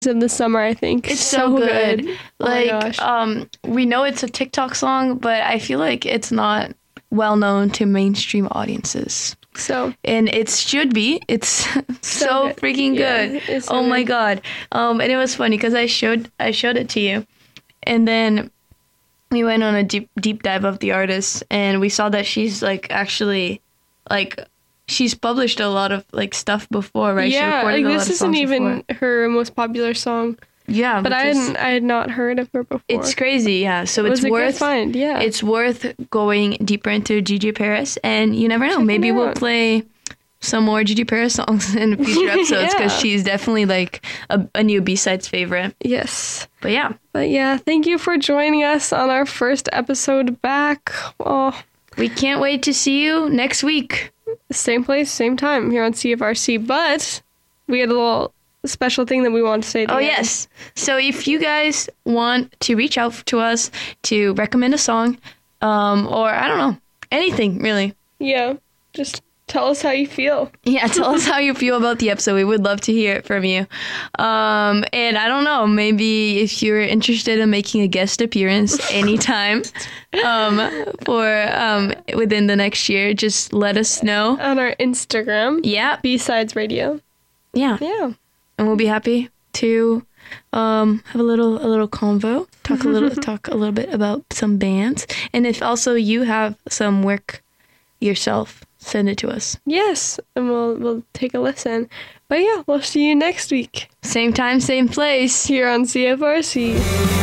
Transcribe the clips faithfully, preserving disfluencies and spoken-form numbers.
of the summer, I think. It's so, so good. good. Like, oh um, we know it's a TikTok song, but I feel like it's not well known to mainstream audiences. So, and it should be. It's so, so good. freaking good. Yeah, so oh good. my god. Um, and it was funny because I showed I showed it to you, and then we went on a deep deep dive of the artist, and we saw that she's like actually like. She's published a lot of like stuff before, right? Yeah, she like this isn't even before. her most popular song. Yeah, but I hadn't, I had not heard of her before. It's crazy, yeah. So it's it was worth a good find, yeah. It's worth going deeper into Gigi Paris, and you never know, Check maybe we'll play some more Gigi Paris songs in future episodes because yeah. she's definitely like a, a new B-sides favorite. Yes, but yeah, but yeah. Thank you for joining us on our first episode back. Oh, we can't wait to see you next week. Same place, same time here on C F R C, but we had a little special thing that we want to say to Oh, you. yes. So if you guys want to reach out to us to recommend a song, um, or I don't know, anything, really. Yeah, just tell us how you feel. Yeah, tell us how you feel about the episode. We would love to hear it from you. Um, and I don't know, maybe if you're interested in making a guest appearance anytime um, for um, within the next year, just let us know. On our Instagram. Yeah. B-Sides Radio. Yeah. Yeah. And we'll be happy to um, have a little a little convo, talk a little talk a little bit about some bands. And if also you have some work yourself, send it to us. Yes, and we'll we'll take a listen. But yeah, we'll see you next week. Same time, same place. Here on C F R C.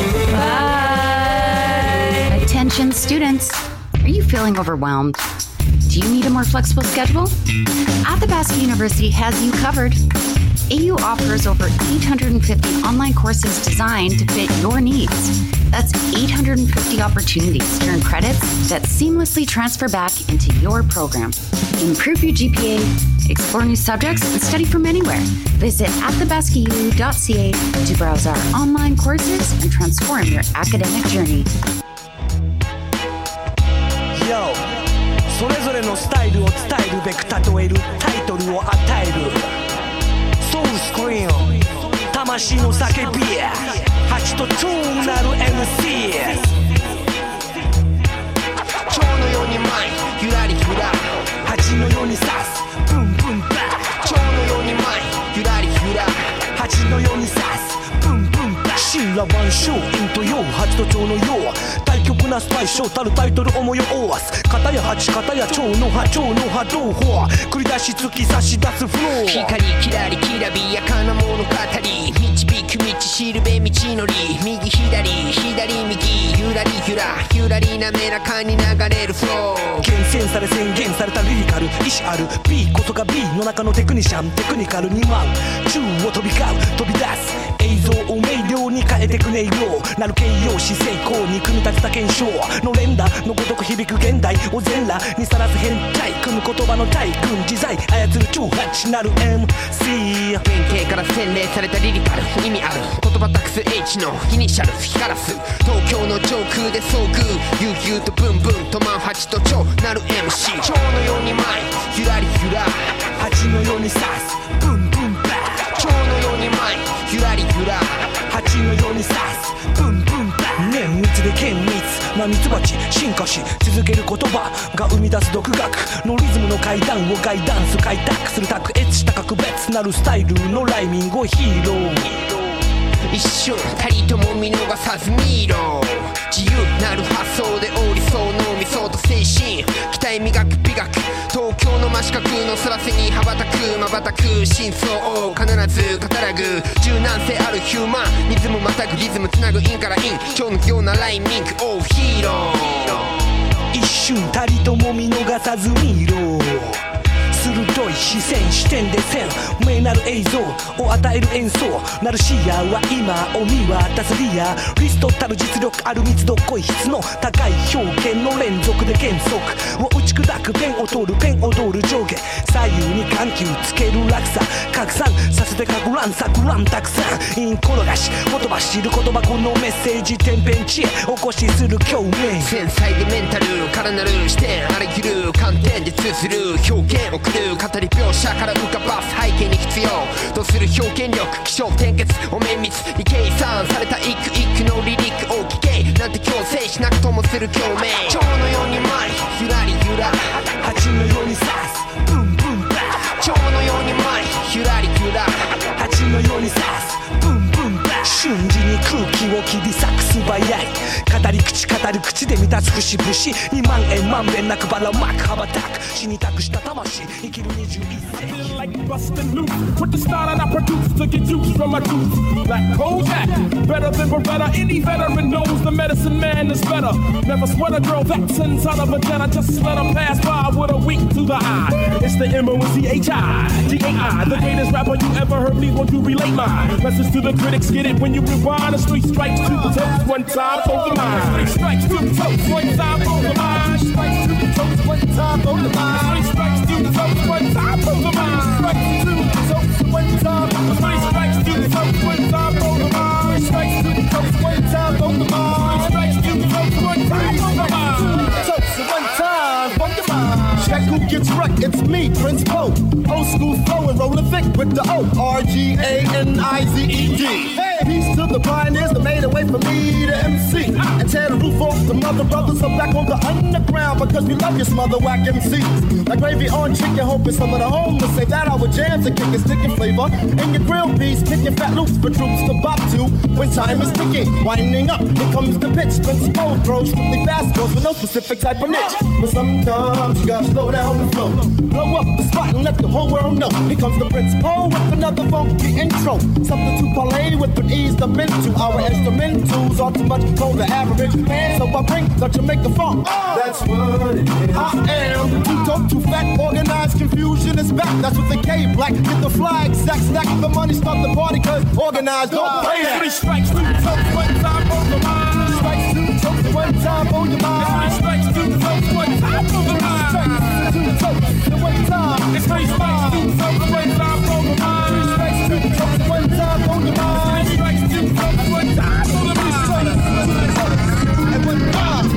Bye. Attention students. Are you feeling overwhelmed? Do you need a more flexible schedule? Athabasca University has you covered. A U offers over eight hundred fifty online courses designed to fit your needs. That's eight hundred fifty opportunities to earn credits that seamlessly transfer back into your program. Improve your G P A, explore new subjects, and study from anywhere. Visit athabasca u dot c a to browse our online courses and transform your academic journey. Yo, それぞれのスタイルを伝えるべく例えるタイトルを与えるソウルスクリーン魂の叫び蜂とチューンなる エムシー 蝶のように舞いゆらりゆら蜂のように刺すブンブンバ蝶のように舞いゆらりゆら蜂のように刺すブンブンバ神羅万象陰と陽蜂と蝶の陽対極なスパイシたるタイトル思いをわす片や蜂片や蝶の葉蝶の葉同胞繰り出し突き差し出すフロー光きらりきらびやかな物語導く道しるべ道のり右左左右ゆらりゆらゆらり滑らかに流れるフロー厳選され宣言されたリリカル意志ある B こそが B の中のテクニシャンテクニカルに舞う宙を飛び交う飛び出す映像を明瞭に変えてく音色なる形容詞成功に組み立てた検証の連打のごとく響く現代を全裸にさらす変態組む言葉の大軍自在操る中八なる エムシー 原型から洗練されたリリカル意味ある言葉タクス H のイニシャル光らす東京の上空で遭遇悠々とブンブンとマンハチと蝶なる エムシー 蝶のように舞いゆらりゆら蜂のように刺すブンブンバー蝶のように舞いゆらりゆら蜂のように刺すブンブンバー綿密で厳密なミツバチ進化し続ける言葉が生み出す独学のリズムの階段をガイダンス開拓する卓越した格別なるスタイルのライミングをヒーロー一瞬たりとも見逃さず見ろ自由なる発想で理想の理想と精神期待磨く美学東京の真四角の空背に羽ばたく瞬く真相を必ず語らぐ柔軟性あるヒューマンリズムまたぐリズムつなぐインからイン蝶のようなライミングオーヒーロー一瞬たりとも見逃さず見ろ鋭い視線視点で線明なる映像を与える演奏ナルシアは今を見渡すリアリストたる実力ある密度濃い質の高い表現の連続で原則を打ち砕くペンを通るペンを通る上下左右に緩急つける落差拡散させてかく乱錯乱たくさんイン転がし言葉知る言葉このメッセージ天変地へ起こしする共鳴繊細でメンタルからなる視点あらゆる観点で通ずる表現をくれる語り描写から浮かばす背景に必要とする表現力気象転結を綿密に計算された一句一句のリリックを聞けなんて強制しなくともする共鳴蝶のように舞いゆらりゆら蜂のように刺すブンブンバー蝶のように舞いゆらりゆら蜂のように刺すブンブンバー瞬時に空気を切り裂く素早い語り口語る口で満たす節々にまん円まんべんなくばらまく羽ばたく死にたくした魂生きるにじゅういっ世紀 Like bustin' loose with the style that I produce to get juice from my juice. Black Kojak, better than Beretta. Any veteran knows the medicine man is better. Never sweat a girl that's inside of a Jetta. Just let her pass by with a wink to the eye. It's the M O N C H I G A I, the greatest rapper you ever heard. Please won't you relate mine? Message to the critics, get it when you rewind. A street strikes to the toes one time for the mind. Three strikes to the toes one time for the mind. Strikes to the toes one time for the mind. Three strikes to the toes one time for the mind. Strikes to the toes one time. Three strikes to the toes one time for the mind. Three strikes to the toes one time for the mind. Three strikes to the toes one time for the mind. Toes one time for the mind. Check who gets wrecked. It's me, Prince Poe. Old school flow and rollin' thick with the O. R G A N I Z E D. Hey, peace to the pioneers that made a way for me to M C. And tear the roof off the mother brothers are back on the underground because we love your smother whack M Cs. Like gravy on chicken, hoping some of the homeless say that our jams are kicking sticking flavor. And your grilled peas kicking fat loops for troops to bop to when time is ticking. Winding up, here comes the pitch. Prince Poe throws strictly fast goes with no specific type of niche. But sometimes you gotta slow down the flow. Blow up the spot and let the whole world know. Here comes the Prince Poe with another funky intro. Something to parlay with and ease them into. Our instrumentals are too much for the average man. So I bring the Jamaica funk. That's what it is. I am too dope, too fat, organized confusion is back. That's what the K black. Get the flag, stack, stack the money, start the party, cause organized don't play that. Three strikes, two toes, one time for the mind. Strikes, two toes, one time for your mind. Three strikes, two toes, one time for the mind. Strikes, two toes, one time. It's three strikes, two toes, one time for the mind. Three strikes, two toes, one time for your mind. Three strikes, two toes, one time for the mind. Three strikes, two toes, and one time.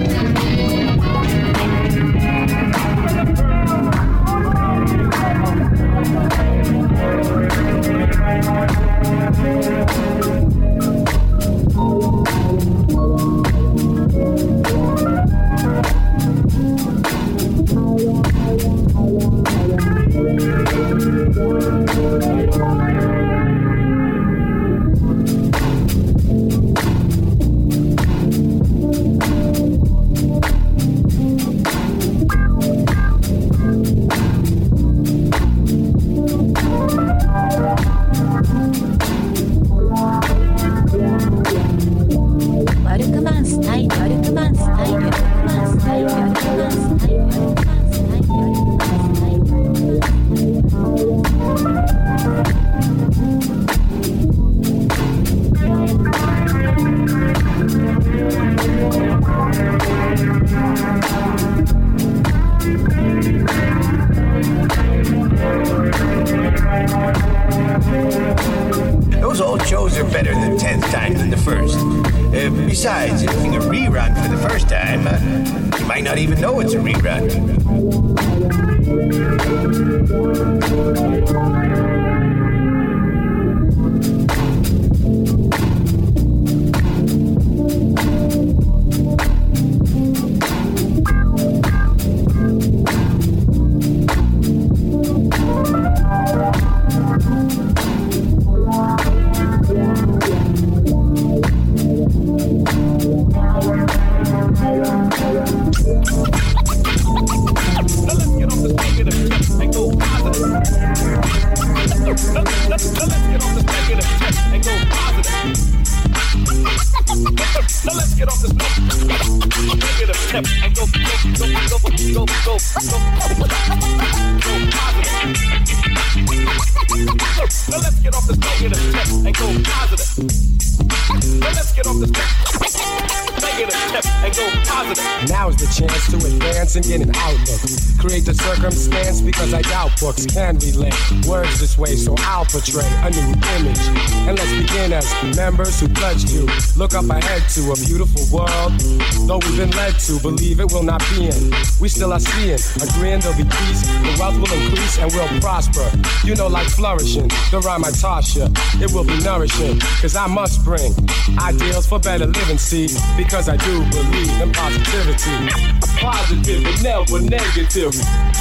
Those old shows are better the tenth time than the first. Uh, besides, if doing a rerun for the first time, uh, you might not even know it's a rerun. Negative step and go positive. positive. Now is the chance to advance and get an outlook. Create the circumstance because I doubt books can relate words this way, so I'll portray a new image. And let's begin as members who pledge to look up ahead to a beautiful world. Though we've been led to believe it will not be in, we still are seeing, agreeing there'll be peace, the wealth will increase and we'll prosper. You know, like flourishing, the rhyme I toss ya, it will be nourishing, cause I must bring ideals for better living, see, because I do believe in positivity. Positive and never negative.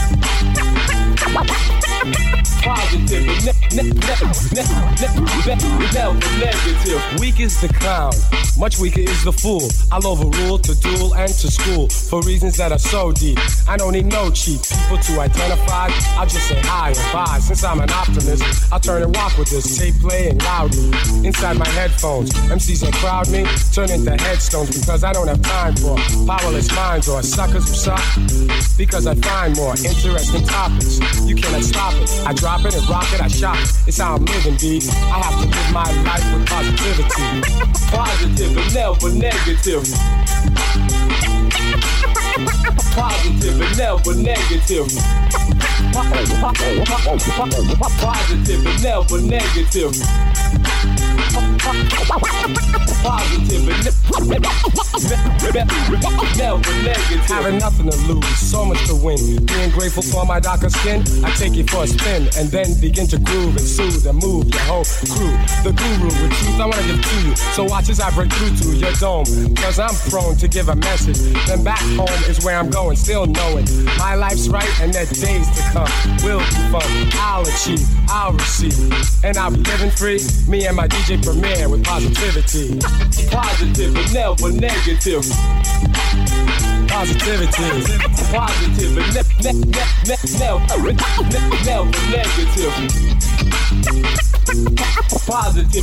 Positive and ne- ne- ne- ne- ne- never negative. Weak is the clown, much weaker is the fool. I'll overrule to duel and to school for reasons that are so deep. I don't need no cheap people to identify. I'll just say hi and bye. Since I'm an optimist, I'll turn and walk with this tape playing loudly inside my headphones. M Cs that crowd me turn into headstones because I don't have time for powerless minds or suckers who suck. Because I find more interesting topics. You cannot stop it. I drop it and rock it. I shop it. It's how I'm living, B. I have to live my life with positivity. Positive and never negative. Positive and never negative. Positive and never negative. Positive and never negative. Having nothing to lose, so much to win. Being grateful for my darker skin, I take it for a spin and then begin to groove and soothe and move your whole crew. The guru with truth I wanna give to you, so watch as I break through to your dome. Cause I'm prone to give a message. Then back home is where I'm going, still knowing my life's right and that days to come will be fun. I'll achieve, I'll receive, and I'll be living free. Me and my D J Premier with positivity. Positive and never negative. Positivity. Positive and ne- ne- ne- ne- never, ne- never negative. Positive.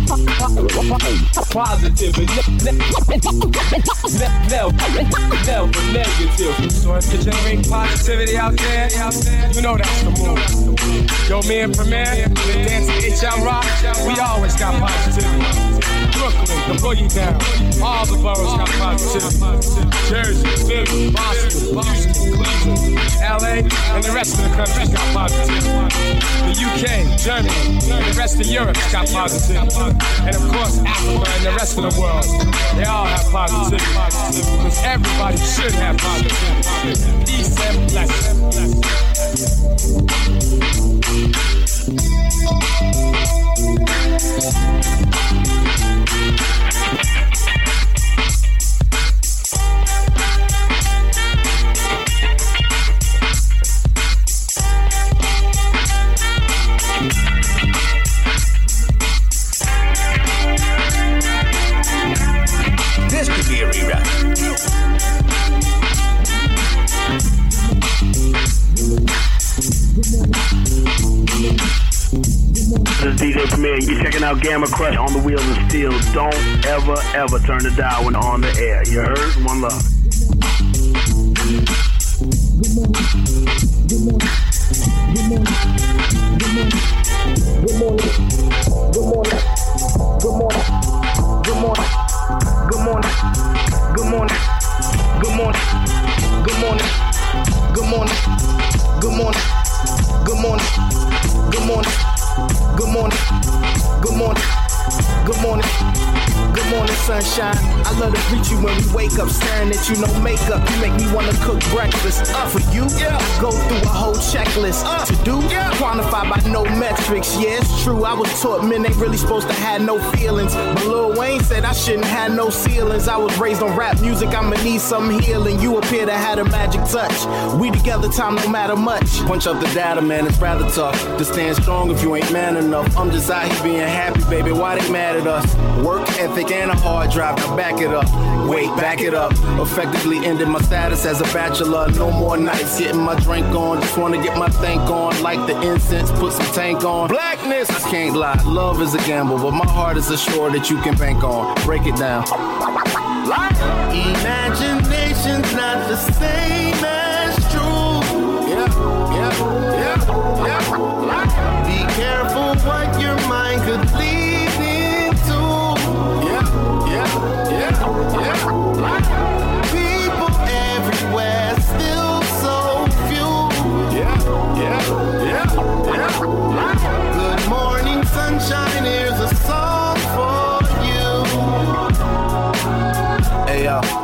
Positive and ne- ne- ne- never, never negative. So if you generate positivity out there, you know that's the move. Yo, me and Premier, they dance to H L Rock, we always got positivity. Brooklyn, the boogie down, all the boroughs got positivity. Jersey, Philly, Boston, Houston, Cleveland, L A, and the rest of the country's got positivity. The U K, Germany, and the rest of Europe's got positivity. And of course, Africa and the rest of the world, they all have positivity. Because everybody should have positivity. Peace and blessings. This could be a rerun. This is D J Premier. You're checking out Gamma Crush on the Wheels of Steel. Don't ever, ever turn the dial when on the air. You heard? One love. Good morning. Good morning. Good morning. Good morning. Good morning. Good morning. Good morning. Good morning. Good morning. Good morning. Good morning. Good morning. Good morning. Good morning. Good morning. Good morning, sunshine. I love to greet you when we wake up, staring at you, no makeup. You make me wanna cook breakfast. Uh, for you, yeah. I go through a whole checklist. Uh, to do, yeah. Quantify by no metrics. Yeah, it's true. I was taught men ain't really supposed to have no feelings. But Lil Wayne said I shouldn't have no ceilings. I was raised on rap music. I'ma need some healing. You appear to have a magic touch. We together, time no matter much. Punch up the data, man. It's rather tough to stand strong if you ain't man enough. I'm just out here being happy, baby. Why they mad at us? Work ethic and a hard drive, now back it up. Wait, back it up. Effectively ended my status as a bachelor. No more nights getting my drink on. Just wanna get my thank on. Like the incense, put some tank on. Blackness, I can't lie. Love is a gamble, but my heart is assured that you can bank on. Break it down. Imagination's not the same as true. Yeah, yeah, yeah, yeah. Be careful what your mind could lead into. Yeah, yeah, yeah, yeah. Be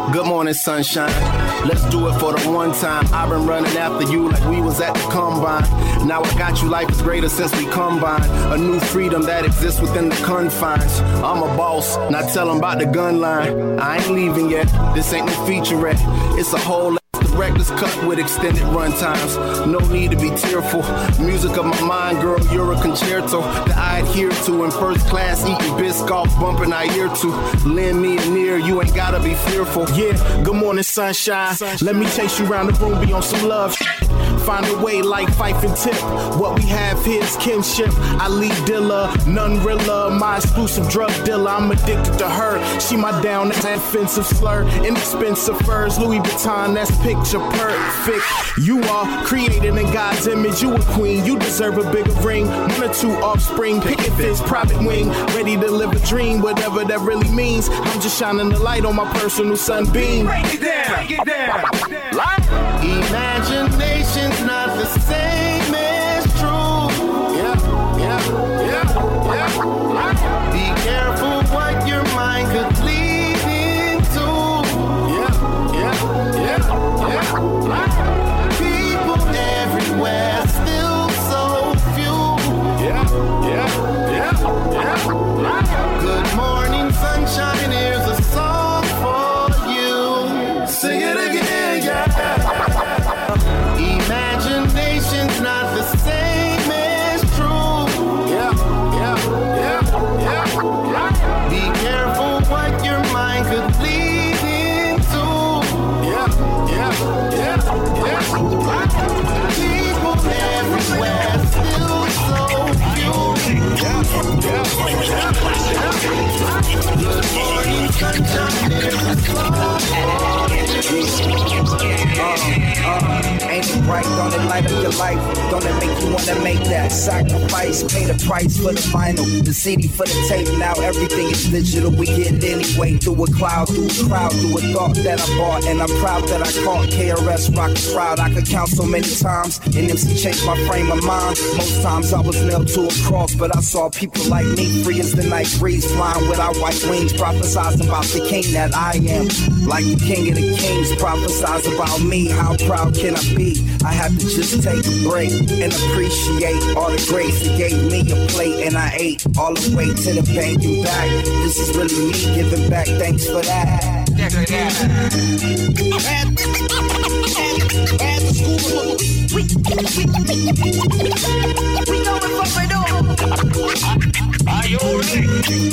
Good morning, sunshine. Let's do it for the one time. I've been running after you like we was at the combine. Now I got you, life is greater since we combine. A new freedom that exists within the confines. I'm a boss, not tell them about the gun line. I ain't leaving yet, this ain't no featurette. It's a whole reckless cut with extended run times. No need to be tearful. Music of my mind, girl, you're a concerto that I adhere to in first class, eating Biscoff, bumping I ear to. Lend me an ear, you ain't gotta be fearful. Yeah, good morning, sunshine. sunshine. Let me chase you around the room, be on some love. Find a way like Fife and Tip. What we have here is kinship. I lead dealer, none realer. My exclusive drug dealer, I'm addicted to her. She my down, that's an offensive slur. Inexpensive furs, Louis Vuitton, that's picture perfect. You are created in God's image. You a queen, you deserve a bigger ring. One or two offspring, picket fence, private wing. Ready to live a dream, whatever that really means. I'm just shining the light on my personal sunbeam. Break it down, break it down. Imagination's not the same as true. Yeah, yeah, yeah, yeah. Be careful what your mind could lead into. Yeah, yeah, yeah, yeah. People everywhere, still so few. Yeah, yeah, yeah, yeah. Good morning, sunshine. Here's a song for you. Sing it again, yeah. Imagination's not the same as true. Yeah, yeah, yeah, yeah. Be careful what your mind could lead into. Yeah, yeah, yeah, yeah. People everywhere, still so few. Yeah, yeah, yeah. Good morning, sunshine. Uh, uh, ain't it bright? Don't it light up your life? Don't it make you wanna make that sacrifice? Pay the price for the vinyl, the C D for the tape. Now everything is digital. We get it anyway through a cloud, through a crowd, through a thought that I bought, and I'm proud that I caught K R S rock the crowd. I could count so many times, and M C changed my frame of mind. Most times I was nailed to a cross, but I saw people like me, free as the night breeze, flying with our white wings, prophesizing about the king that I am. Like the king of the kings, prophesize about me. How proud can I be? I have to just take a break and appreciate all the grace he gave me a plate, and I ate all the way to the bank and back. This is really me giving back. Thanks for that. Yeah, yeah. At, at, at the school, we, we, we know what we do. Are you ready?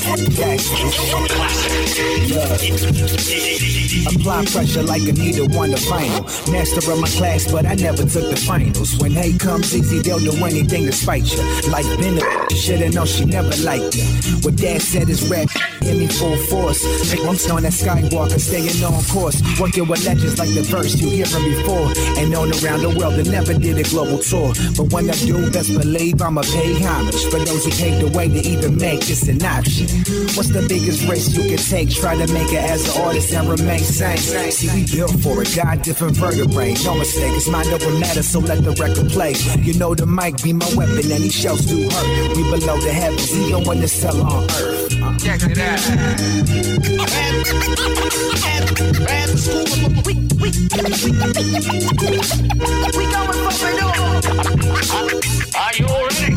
Yeah. Apply pressure like Anita won the final. Master of my class, but I never took the finals. When hate comes easy, they'll do anything to spite you. Like Ben, should've known she never liked you. What Dad said is rap, hit me full force. Make I'm on that Skywalker, staying on course. Working with legends like the verse you hear from before. And known around the world that never did a global tour. But when I do, best believe I'ma pay homage for those who paved the way to even make this an option. What's the biggest risk you can take? Try to make it as an artist and remain sane. See, we built for it, God different vertebrae. No mistake, it's mind over matter, so let the record play. You know the mic be my weapon, any shells do hurt. We below the heavens, he don't want to sell on earth. Check it out. At the school, we, we, we going for it. Are you ready?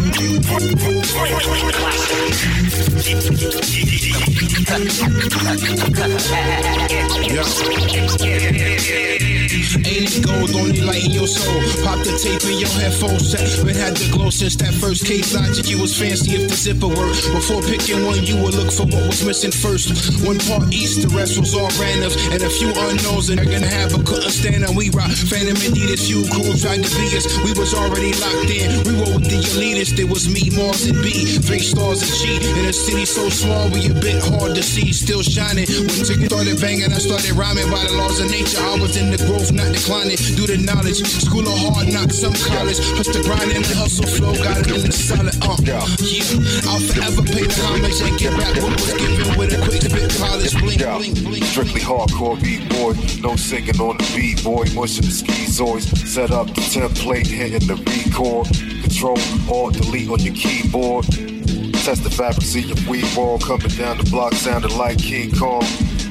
Ain't it gold, only light in your soul. Pop the tape in your headphones set. But had the glow since that first case. Logic, you was fancy if the zipper worked. Before picking one, you would look for what was missing first. One part east, the rest was all randoms. And a few unknowns, and they're gonna have a couldn't stand and we rock. Phantom Adidas, few crew tried to be us. We was already locked in. We rolled with the elitists. There was me, Mars, and B. Three stars and G. In a city so small, we a bit hard to see. Still shining. When tickets started banging, I started rhyming by the laws of nature. I was in the growth, not declining. Due to knowledge, school of hard knocks, some college. Plus the grind and the hustle flow, got it in the solid. Uh, yeah, I'll forever pay the homage and get back what was given with a quick bit polish. Blink, blink, blink. Strictly hardcore B-boy, no singing on the beat, boy. Mushing the schizoids, set up the template, hitting the record. Control, Alt, delete on your keyboard. Test the fabric, see your weed wall coming down the block, sounding like King Kong.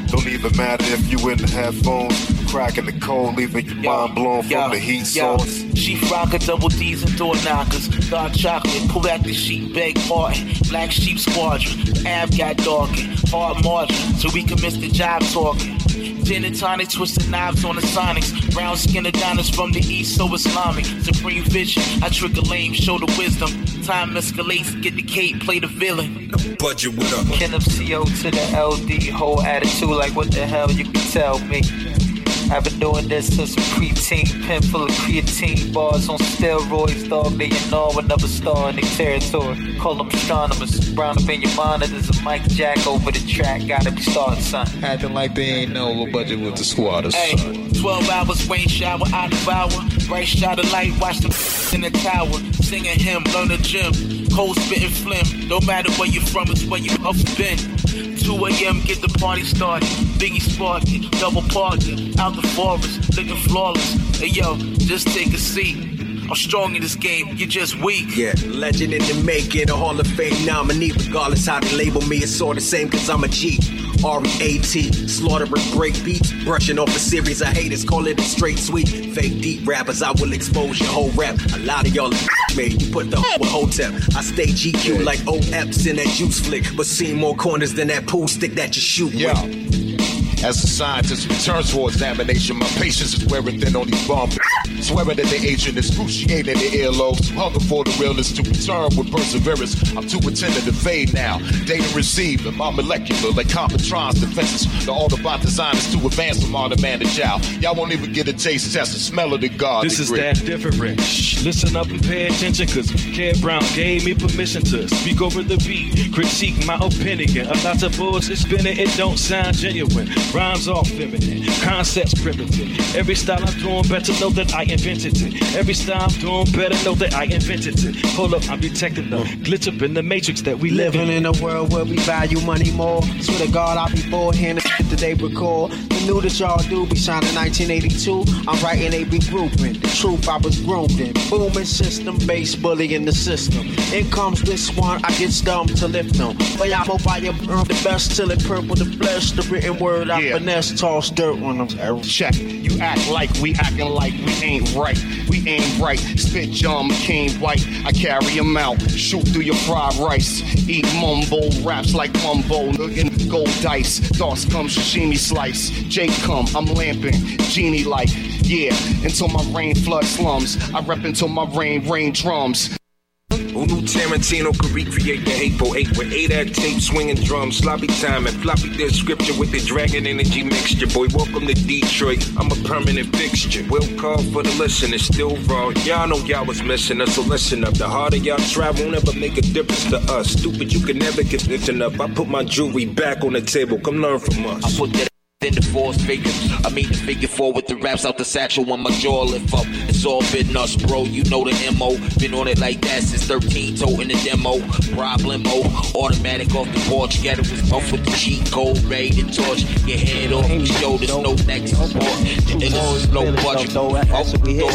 Don't even matter if you in the headphones. Cracking the cold, leaving your mind blown from yo, the heat yo. source. Sheep rocker, double D's and door knockers. Dark chocolate, pull out the sheep, beg pardon. Black sheep squadron, ab got darkened. Hard margin, so we can miss the job talking. Gin and tonic, twisted knives on the sonics. Brown skin Adonis from the east, so Islamic. Supreme vision, I trick a lame, show the wisdom. Time escalates, get the cape, play the villain. Budget with a Ken of C O to the L D, whole attitude like what the hell you can tell me. I've been doing this since a preteen, pen full of creatine bars on steroids, dog. They in all another star in their territory. Call them astronomers. Brown up in your monitors, a Mike Jack over the track. Gotta be starting, son. acting like they ain't no low budget with the squatters. Hey, twelve hours, rain shower, I devour. Bright shot of light, watch them in the tower. Singing hymn, learn the gym. Cold spitting phlegm. No matter where you from, it's where you up been. two a.m. get the party started. Biggie sparking, double parking. Out the forest, looking flawless. Hey yo, just take a seat. I'm strong in this game, you're just weak. Yeah, legend in the making, a Hall of Fame nominee. Regardless how they label me, it's all the same cause I'm a G. R E A T, slaughtering break beats. Brushing off a series of haters, call it a straight sweep. Fake deep rappers, I will expose your whole rap. A lot of y'all are made, you put the with Hotep. I stay G Q like O Eps in that juice flick. But see more corners than that pool stick that you shoot with. Yeah. As a scientist returns for examination, my patience is wearing thin on these bombs. Swearing that the agent is excruciating the earlobes. Hunger for the realness to return with perseverance. I'm too attentive to fade now. Data received in my molecular like Computron's defenses. The Autobot design is to advance from all the man to child. Y'all won't even get a taste test the smell of the God. This is that different. Shh, listen up and pay attention, cause Ken Brown gave me permission to speak over the beat. Critique my opinion. A lot of bullshit spinning, it don't sound genuine. Rhymes all feminine, concepts primitive. Every style I'm doing better know that I invented it. Every style I'm doing better know that I invented it. Hold up, I'm detecting the glitch up in the matrix that we live in. Living in a world where we value money more. Swear to God, I'll be bored hearing the shit that they record. The new that y'all do be signed in nineteen eighty-two. I'm writing a regrouping. The truth I was groomed in. Booming system, base bullying the system. In comes this one, I get dumb to lift them. But I hope I earn the best till it purple the flesh. The written word I Yeah. finesse, toss dirt on them. Check, you act like we acting like we ain't right. We ain't right. Spit John McCain white. I carry him out. Shoot through your fried rice. Eat mumbo raps like mumbo. Looking gold dice. Thoughts come sashimi slice. Jake come, I'm lamping. Genie like, yeah. Until my rain flood slums. I rep until my rain rain drums. Who knew Tarantino could recreate the Hateful Eight with eight-act tape, swinging drums, sloppy time, and floppy disk scripture with the dragon energy mixture. Boy, welcome to Detroit. I'm a permanent fixture. Will call for the listeners, still raw. Y'all know y'all was missing us, so listen up. The harder y'all try won't ever make a difference to us. Stupid, you can never get lifted up. I put my jewelry back on the table. Come learn from us. I put that in the force figure. I mean the figure four with the raps out the satchel when my jaw lift up. It's all been us, bro. You know the M O. Been on it like that since thirteen, toting the demo. Problemo. Automatic off the porch. Got it was off with the cheat code. Ready to torch. Your head off your shoulders. No neck support. And this is low budget. That's what we here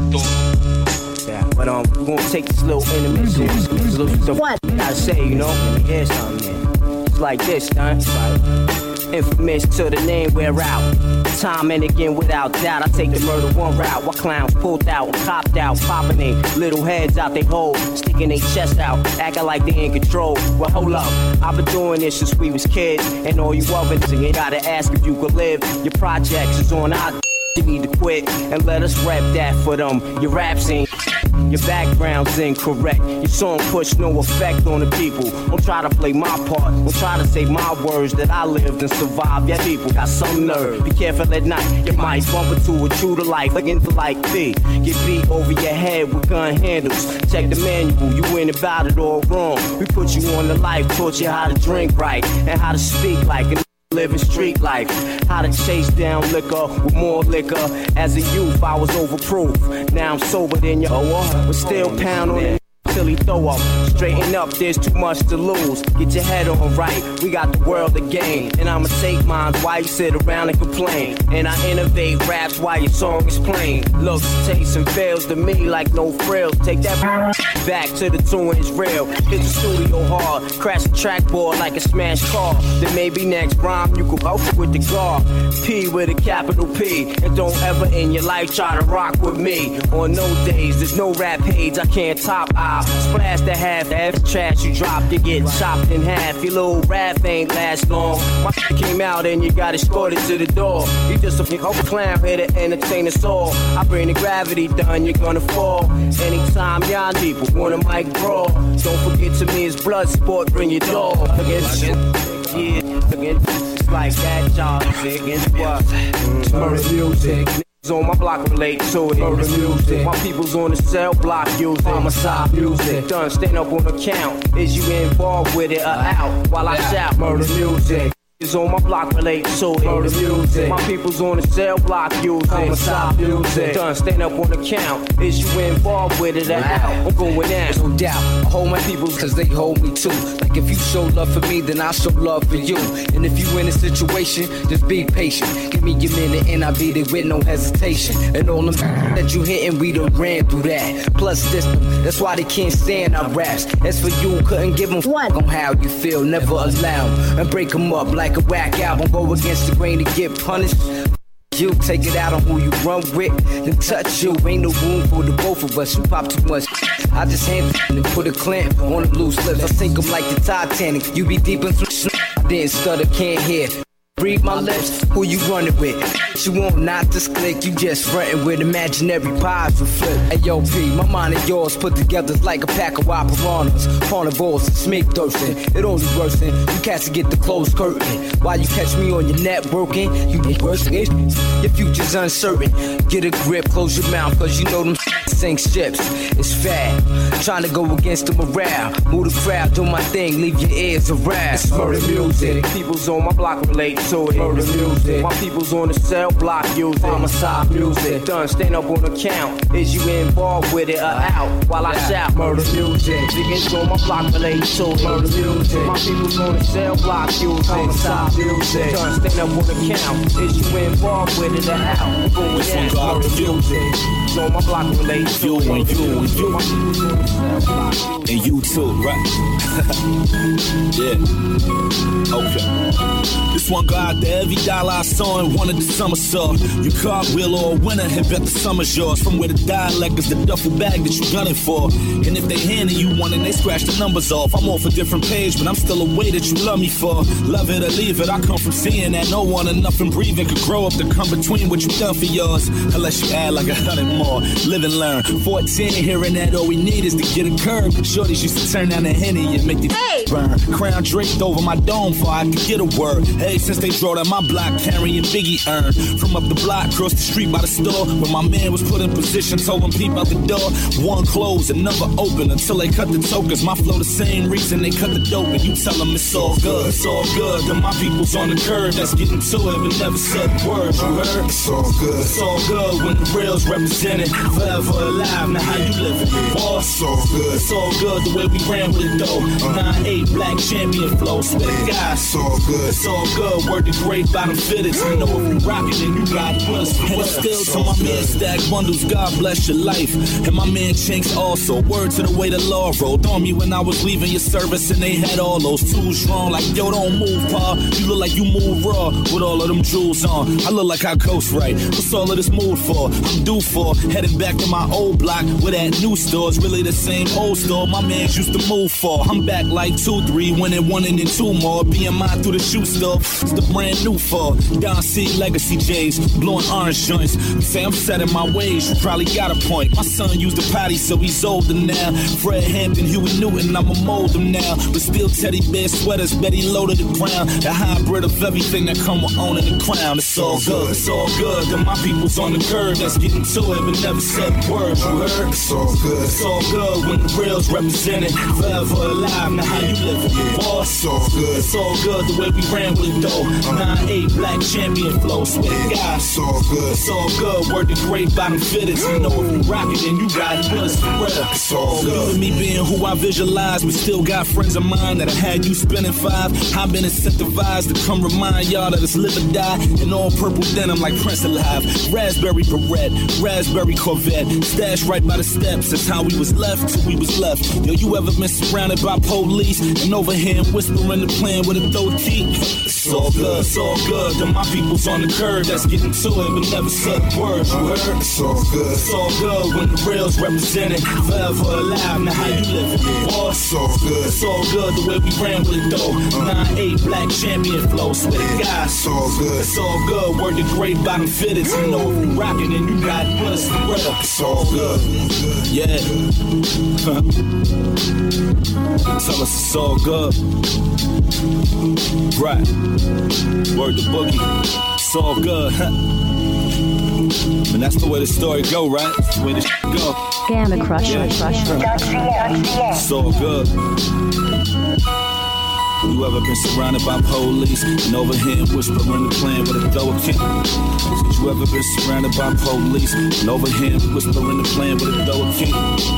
for. Yeah, but um, we're gonna take this little intermission. This little stuff I gotta say, you know. Let me hear something, man. It's like this, son. It's like infamous till the name wear out. Time and again without doubt, I take the murder one route. While clowns pulled out and copped out, popping they little heads out they hole, sticking their chest out, acting like they in control. Well, hold up, I've been doing this since we was kids, and all you others, you ain't gotta ask if you could live. Your projects is on our. You need to quit and let us rap that for them. Your raps ain't. Your background's incorrect. Your song push no effect on the people. Don't try to play my part. Don't try to say my words that I lived and survived. Yeah, people got some nerve. Be careful at night. You might bump into a true to life. Look into like thee. Get beat over your head with gun handles. Check the manual. You ain't about it all wrong. We put you on the life. Taught you how to drink right and how to speak like a living street life, how to chase down liquor with more liquor. As a youth, I was overproof. Now I'm sober than you, but still pound on it. till he throw up. Straighten up, there's too much to lose. Get your head on right, we got the world to gain. And I'ma take mine while you sit around and complain. And I innovate raps while your song is playing. Looks, tastes, and feels to me like no frills. Take that back to the two inch rail. Hit the studio hard, crash the trackboard like a smashed car. Then maybe next rhyme you could out with the guard. P with a capital P. And don't ever in your life try to rock with me. On no days, there's no rap page I can't top. I'll splash the half, half trash you drop, you get chopped in half. Your little rap ain't last long. My came out and you got escorted to the door. You just a whole clown here to entertain us all. I bring the gravity down, you're gonna fall. Anytime y'all people want a mic brawl, don't forget to me it's blood sport, bring your dog. Forget shit, yeah, forget it's like that, y'all. Against what? Murder music. On my block relate to it. Murder music. My people's on the cell block use it. Homicide music. Done, stand up on the count. Is you involved with it or out? While I shout murder music. Is on my block relate to it. Murder music. My people's on the cell block use it. Homicide music. Done, stand up on the count. Is you involved with it or out? I'm going out. No doubt. I hold my peoples cause they hold me too. Like if you show love for me, then I show love for you. And if you in a situation, just be patient. Give me your minute and I'll be there with no hesitation. And all them that you hitting, we done ran through that. Plus system, that's why they can't stand our raps. As for you, couldn't give them one on how you feel. Never allow them and break them up like a whack album. Go against the grain to get punished. You take it out on who you run with, then touch you. Ain't no room for the both of us. You pop too much. I just handle it and put a clamp on the loose lips. I sink them like the Titanic. You be deep in some I didn't stutter, can't hear. Read my lips, who you running with? You want not this click, you just frontin' with imaginary pies to flip. Hey yo P, my mind and yours put together like a pack of wild piranhas. Carnivores and smig thirsting, it only worsen. You cats to get the closed curtain. While you catch me on your networking, you be working. Your future's uncertain. Get a grip, close your mouth, cause you know them sink ships. It's fat, trying to go against the morale. Move the crowd, do my thing, leave your ears around. It's murder music, people's on my block relate to it. Murder music, my people's on the cell block use it. Homicide music, done, stand up on the count. Is you involved with it or out? While I shout murder music, niggas on my block relate to it. Murder music, my people's on the cell block use it. Homicide music, done, stand up on the count. Is you involved with it or out? Going down, murder music, on my block relate to it. And you, and you, and you too, right? Yeah. Okay. This one guy out there, every dollar I saw and wanted the summer saw. You cartwheel or a winner and bet the summer's yours. From where the dialect is the duffel bag that you gunning for. And if they handing you one and they scratch the numbers off, I'm off a different page, but I'm still a way that you love me for. Love it or leave it, I come from seeing that no one or nothing breathing could grow up to come between what you done for yours. Unless you add like a hundred more. Live and learn. fourteen, hearing that all we need is to get a curb. Shorties used to turn down the Henny and make the hey. burn. Crown draped over my dome before I could get a word. Hey, since they drove down my block carrying Biggie urn. From up the block, across the street by the store, where my man was put in position, told him peep out the door. One closed, another open, until they cut the tokens. My flow the same reason they cut the dope, and you tell them it's all good, it's all good. Then my people's on the curb, that's getting to it, but never said a word, you heard? It's all good, it's all good when the real's represented. Forever alive, now how you living? Oh, it's all good, it's all good the way we ran with it though. nine eight black champion flow, swear to God. It's all good, it's all good, word to great bottom fitteds. You know if you rockin' then you got plus. And it's still to my man stack bundles, God bless your life. And my man Chinks also, word to the way the law rolled on me when I was leaving your service and they had all those tools wrong. Like, yo, don't move, pa. You look like you move raw with all of them jewels on. I look like I coast right. What's all of this mood for? I'm due for heading back to my old block where that new store's really the same old store my mans used to move for. I'm back like two, three, winning one and then two more. Being mine through the shoe store, it's the brand new for Don C Legacy J's, blowing orange joints. You say I'm set in my ways, you probably got a point. My son used the potty, so he's older now. Fred Hampton, Huey Newton, I'ma mold him now. But still teddy bear sweaters, Betty low to the ground. The hybrid of everything that come with owning the crown. It's all good, it's all good. Then my people's on the curb, that's getting to it, but never said a word, you heard? It's all good, it's all good when the real's represented. Forever alive, now how you living? Oh, it's all good, it's all good the way we ran with it though. nine eight black champion flow. Swear to God, it's all good. It's all good. Word to great bottom fitters. You know if we rock it, then you got it. Well, it's forever. It's all good. With me being who I visualize, we still got friends of mine that I had you spinning five. I've been incentivized to come remind y'all that it's live or die. In all purple denim like Prince Alive. Raspberry Barrette, raspberry Corvette. Stashed right by the steps. That's how we was left till we was left. Yo, you ever been surrounded by police and over here whispering the plan with a throat teeth? It's all good, it's all good. Then my people's on the curb that's getting to it but never said words. You heard? It's all good. It's all good when the real's represented. Forever alive, now how you living? Boy, it's all good. It's all good the way we ran with it though. nine eight black champion flow. Swear to God, it's all good. It's all good. Word to great bottom fitters. You know if we rockin' and you got it. Well, it's forever. It's all good. Yeah. Tell us it's all good. Right. Word to Boogie. It's all good. And that's the way the story go, right? That's the way the shit go. Gamma Crusher. Yeah. It's all good. You ever been surrounded by police and over here whispering the plan with a throw a king? Since you ever been surrounded by police and over here whispering the plan with a throw a king?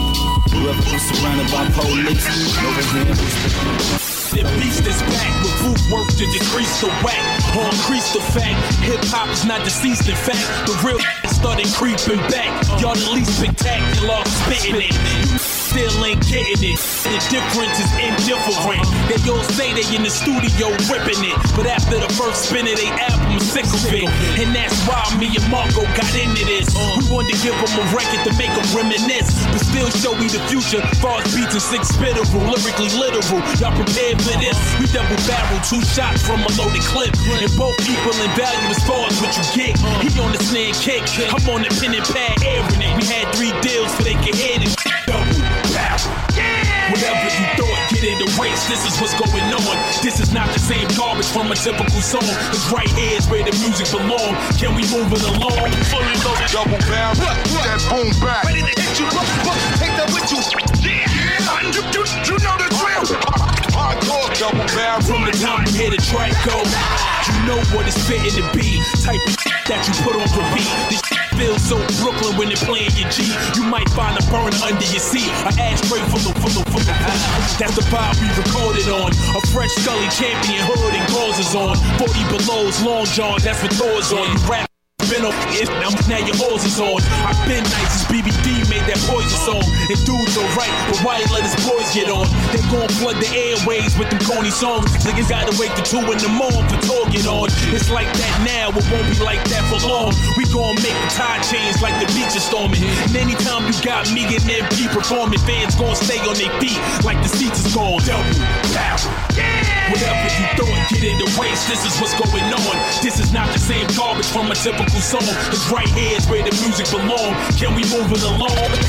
You ever been surrounded by police and over here whispering? The beast is back with footwork to decrease the whack or increase the fact. Hip hop is not deceased, in fact. The real started creeping back. Y'all the least spectacular, spitting it. You still ain't getting it. The difference is indifferent. They all say they in the studio ripping it, but after the first spin of they album, sick of it. And that's why me and Marco got into this. We wanted to give them a record to make them reminisce, but still show me the future. Far as beats and six spittable, lyrically literal. Y'all prepared for this? We double barrel, two shots from a loaded clip, and both equal in value as far as what you get. He on the snare kick, I'm on the pen and pad airing it. We had three deals so they could hit it. Double barrel. Whatever you thought, get in the race, this is what's going on. This is not the same garbage from a typical song. Cause right here is where the music belong. Can we move it along? Fully loaded, double barrel, that boom back. Ready to hit you, look, look, take that with you. Yeah, yeah. You, you, you know the drill. Hardcore, double barrel. From the time you hear the track go, you know what it's fitting to be. Type of that you put on repeat. This feels so Brooklyn when they're playing your G. You might find a burner under your seat. An ashtray full of, full of, full of. That's the vibe we recorded on. A fresh Scully champion hood and gauze is on. forty belows, long john, that's what Thor's on. You rap. Been up it, now, now your horse is on. I've been nice as B B D made that poison song. And dudes alright, but why you let his boys get on? They gon' flood the airways with them corny songs. Niggas gotta wait till two in the morning for talking on. It's like that now, it won't be like that for long. We gon' make the tide change like the beach is storming. And anytime you got me and M P performing, fans gon' stay on their feet like the seats is gone. Double barrel. Yeah. Whatever you thought, get in the race, this is what's going on. This is not the same garbage from a typical song. Cause right here is where the music belong. Can we move it along?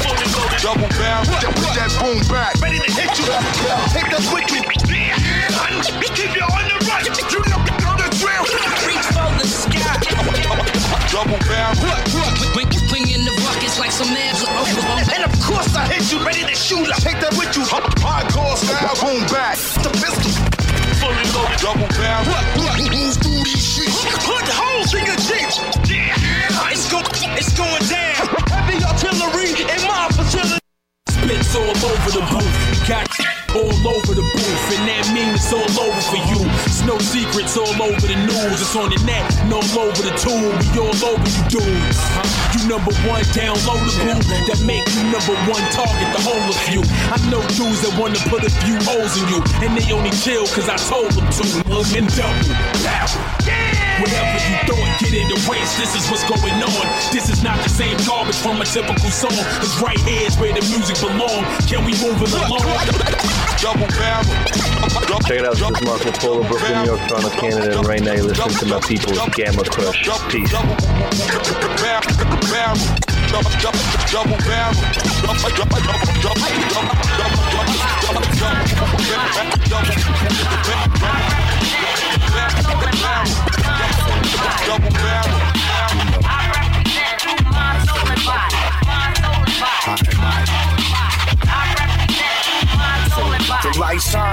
Double barrel, with that boom back. Ready to hit you, take that with you. Yeah, keep you on the right. You know, know the drill. Reach for the sky. Double barrel, bring, bring in the buckets like some abs. And of course I hit you, ready to shoot. I take that with you. Hardcore style, boom back. The pistol. Fully loaded, double barrel. Move through these streets. Put holes in your jeeps. Yeah, it's, go, it's going down. Heavy artillery in my facility. Spits all over the booth. You got all over the booth, and that means it's all over for you. It's no secrets all over the news. It's on the net and all over the tube. We all over you dudes. You number one downloadable, that make you number one target, the whole of you. I know dudes that wanna put a few holes in you, and they only chill cause I told them to. And double barrel. Whatever you thought, get in the race, this is what's going on. This is not the same garbage from a typical song. Cause right here is where the music belong. Can we move it along? Double barrel. Check it out, this is Marco Polo, Brooklyn, New York, Toronto, Canada, and right now you're listening to my people's Gamma Crush. Peace. Double barrel. Double barrel. Double barrel. I represent my soul and body. My soul and body. I represent my soul and body. The light shines on the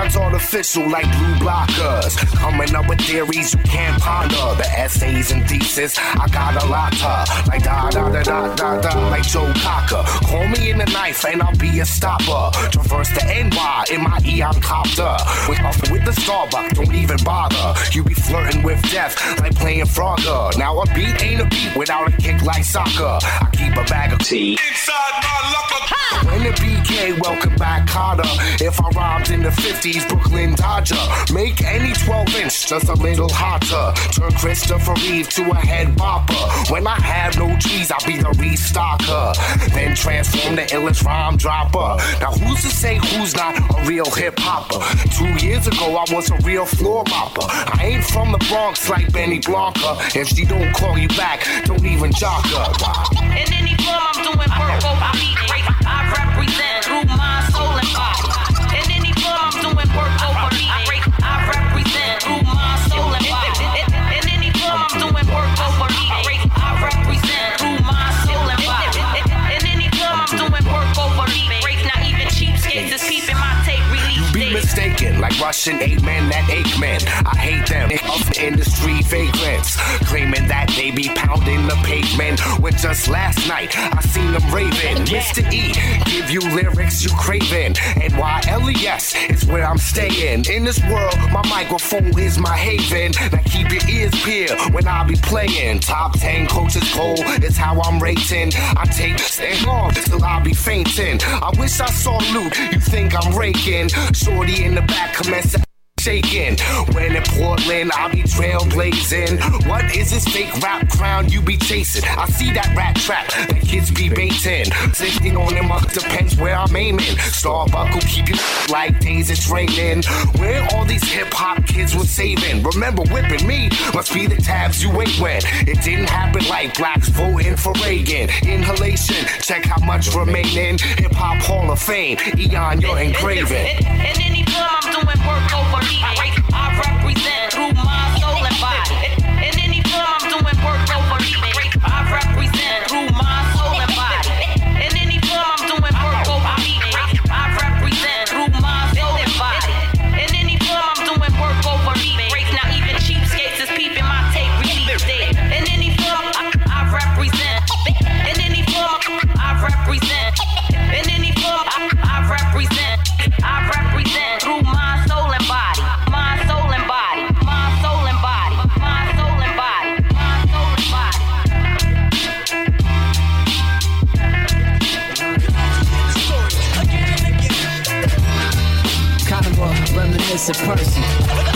superficial like blue blockers. Coming up with theories you can't ponder. The essays and thesis, I got a lot to. Like da da da da da da, like Joe Cocker. Call me in the knife and I'll be a stopper. Traverse the N Y in my Eon copter. With, with the Starbucks, don't even bother. You be flirting with death like playing Frogger. Now a beat ain't a beat without a kick like soccer. I keep a bag of tea inside my locker. When the B K, welcome back Carter. If I rhymed in the fifties, Brooklyn Dodger. Make any twelve inch just a little hotter. Turn Christopher Reeve to a head bopper. When I have no trees, I'll be the restocker. Then transform the illest rhyme dropper. Now who's to say who's not a real hip hopper? Two years ago I was a real floor mopper. I ain't from the Bronx like Benny Blanca. If she don't call you back, don't even jock her. In any form I'm doing work over beat rate. I represent through my soul and body. In any form I'm doing work over beat rate. I represent through my soul and body. In any form I'm doing work over beat rate. I represent through my soul and body. In any form I'm doing work over beat rate. Not even cheapskates is keeping my tape release Be date. mistaken, like Russian eight men that ache men. I hate them, of the industry vagrants, claiming that they be pounding the pavement. When just last night I seen them raving. Mister E, give you lyrics you craving. N Y L E S is where I'm staying. In this world, my microphone is my haven. Now keep your ears peeled when I be playing. Top ten coaches cold is how I'm rating. I take stay long till I be fainting. I wish I saw loot, you think I'm raking. Shorty in the back commence shaking. When in Portland, I'll be trailblazing. What is this fake rap crown you be chasing? I see that rat trap that kids be baiting. Sitting on them up depends where I'm aiming. Starbuck will keep you like days it's raining. Where all these hip hop kids was saving? Remember whipping me must be the tabs you ain't when. It didn't happen like blacks voting for Reagan. Inhalation, check how much remaining. Hip hop Hall of Fame, Eon, you're engraving. In any form I'm doing work over beat rate. I represent through my soul and body. In any form I'm doing work over beat rate. I represent through my soul and body. In any form I'm doing work over beat rate. I represent through my soul and body. In any form I'm doing work over beat rate. Not even cheapskates is peeping my tape release date. In any form I, I represent. In any form I represent. In any form I, I represent. I represent through my soul and body. My soul and body. My soul and body. My soul and body. My soul and body. Kind of a reminiscent person.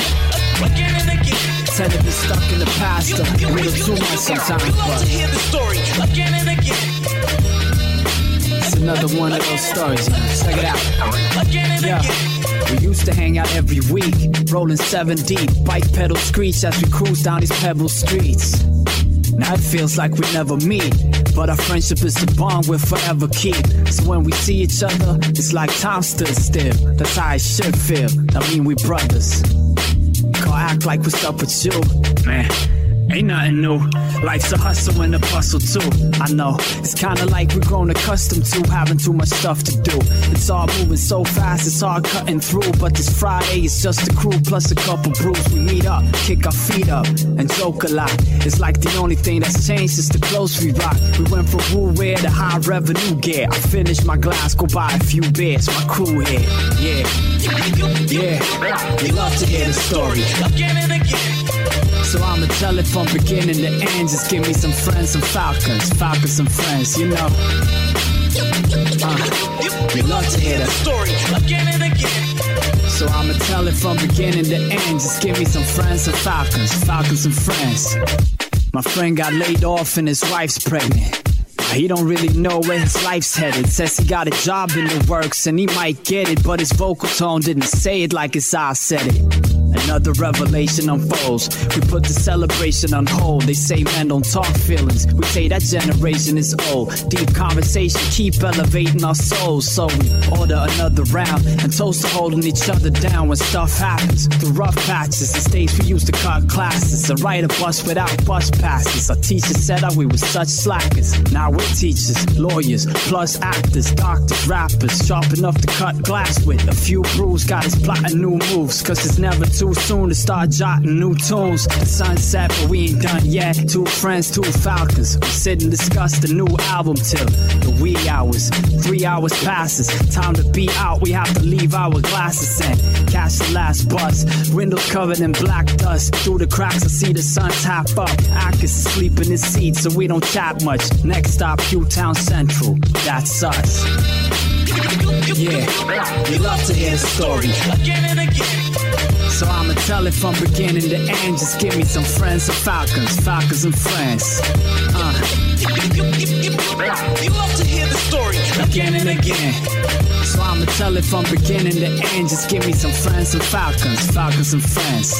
Tend to be stuck in the past a little too much sometimes, but it's another one of those stories. Check it out. Yeah. We used to hang out every week, rolling seven deep, bike pedal screech as we cruise down these pebble streets. Now it feels like we never meet, but our friendship is the bond we'll forever keep. So when we see each other, it's like time stood still. That's how it should feel. I mean, we brothers. Can't act like what's up with you, man. Ain't nothing new. Life's a hustle and a bustle too. I know, it's kinda like we're grown accustomed to having too much stuff to do. It's all moving so fast, it's hard cutting through. But this Friday is just a crew plus a couple brews. We meet up, kick our feet up, and joke a lot. It's like the only thing that's changed is the clothes we rock. We went from wool wear to high revenue gear. I finish my glass, go buy a few beers. My crew here, yeah, yeah. You love to hear the story. Again and again. So I'ma tell it from beginning to end. Just give me some friends, some Falcons, Falcons and friends, you know. Uh, we love to hear that story again and again. So I'ma tell it from beginning to end. Just give me some friends, some Falcons, Falcons and friends. My friend got laid off and his wife's pregnant. He don't really know where his life's headed. Says he got a job in the works and he might get it, but his vocal tone didn't say it like his eyes said it. another revelation unfolds. We put the celebration on hold. They say men don't talk feelings. We say that generation is old. Deep conversation keep elevating our souls. So we order another round and toast to holding each other down when stuff happens. Through rough patches, the states we used to cut classes. And ride a bus without bus passes. Our teachers said that we were such slackers. Now we're teachers, lawyers, plus actors, doctors, rappers, sharp enough to cut glass with. A few brews got us plotting new moves, cause it's never too soon to start jotting new tunes. The sun's set, but we ain't done yet. Two friends, two falcons. We sit and discuss the new album till the wee hours. Three hours passes, time to be out. We have to leave our glasses and catch the last bus. Windows covered in black dust. Through the cracks, I see the sun tap up. Akis is asleep in his seat, so we don't chat much. Next stop, Q-Town Central. That's us. Yeah, we love to hear the story again and again. So I'ma tell it from beginning to end. Just give me some friends and falcons, falcons and friends. Uh. You love to hear the story again and again. So I'ma tell it from beginning to end. Just give me some friends and falcons, falcons and friends.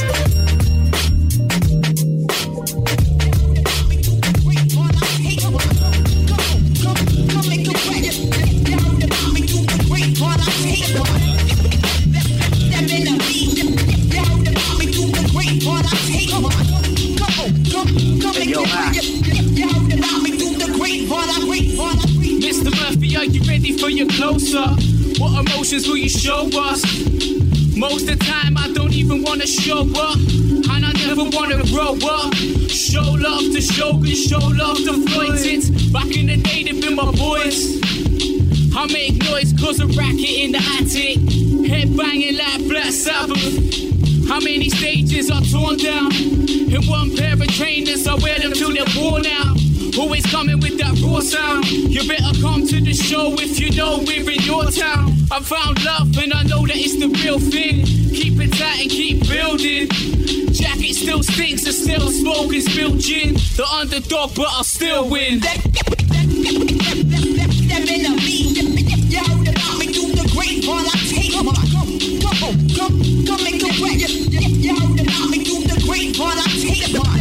Mister Murphy, are you ready for your close-up? What emotions will you show us? Most of the time I don't even wanna show up, and I never wanna grow up. Show love to Shogun, show love to Floyd Tits. Back in the day they've been my boys. I make noise cause a racket in the attic. Head banging like Black Sabbath. How many stages are torn down? In one pair of trainers I wear them till they're worn out. Always coming with that raw sound. You better come to the show if you know we're in your town. I found love and I know that it's the real thing. Keep it tight and keep building. Jacket still stinks and still smoke and spill gin. The underdog but I'll still win. That, that, that, that, that been a me. You heard about me through the grapevine. I take come on, come, come, come, come make a way. You heard about me through the grapevine. I take come on.